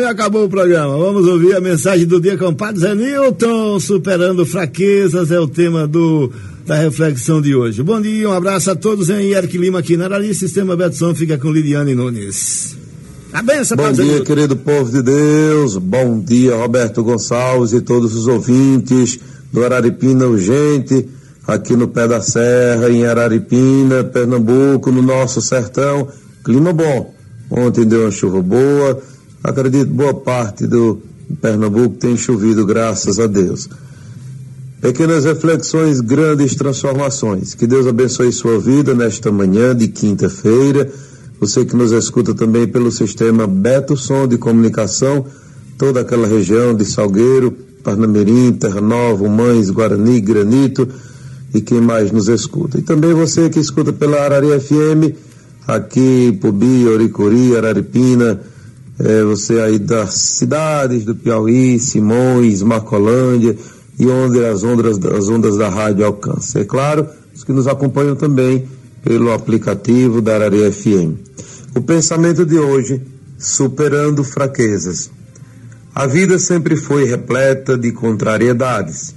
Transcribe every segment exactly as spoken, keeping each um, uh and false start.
acabou o programa. Vamos ouvir a mensagem do dia com o Padre Zé Nilton. Superando fraquezas é o tema do, da reflexão de hoje. Bom dia, um abraço a todos. Em Eric Lima aqui na Arari. Sistema Betson fica com Lidiane Nunes. A benção, Bom dia, Nilton. Querido povo de Deus. Bom dia, Roberto Gonçalves e todos os ouvintes do Araripina Urgente, aqui no pé da serra, em Araripina, Pernambuco, no nosso sertão. Clima bom. Ontem deu uma chuva boa. Acredito boa parte do Pernambuco tem chovido, graças a Deus. Pequenas reflexões, grandes transformações. Que Deus abençoe sua vida nesta manhã de quinta-feira. Você que nos escuta também pelo sistema Betson de comunicação, toda aquela região de Salgueiro, Parnamirim, Terra Nova, Mães, Guarani, Granito e quem mais nos escuta. E também você que escuta pela Arari F M, aqui, Pubi, Oricuri, Araripina, é, você aí das cidades do Piauí, Simões, Marcolândia e onde as ondas, as ondas da rádio alcançam. É claro, os que nos acompanham também pelo aplicativo da Arari F M. O pensamento de hoje, superando fraquezas. A vida sempre foi repleta de contrariedades,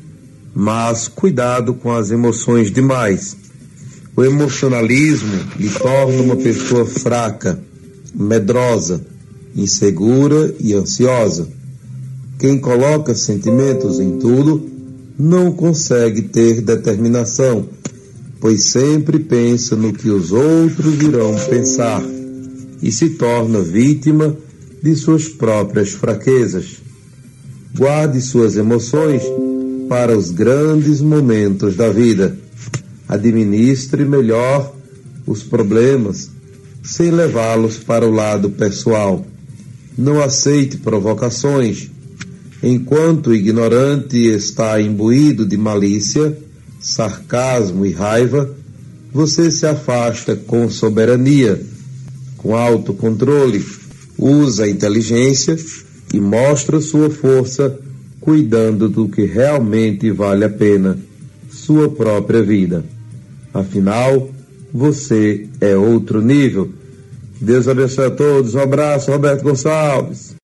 mas cuidado com as emoções demais. O emocionalismo lhe torna uma pessoa fraca, medrosa, insegura e ansiosa. Quem coloca sentimentos em tudo não consegue ter determinação, pois sempre pensa no que os outros irão pensar e se torna vítima de suas próprias fraquezas. Guarde suas emoções para os grandes momentos da vida. Administre melhor os problemas sem levá-los para o lado pessoal. Não aceite provocações. Enquanto o ignorante está imbuído de malícia, sarcasmo e raiva, você se afasta com soberania, com autocontrole, usa a inteligência e mostra sua força cuidando do que realmente vale a pena, sua própria vida. Afinal, você é outro nível. Deus abençoe a todos. Um abraço, Roberto Gonçalves.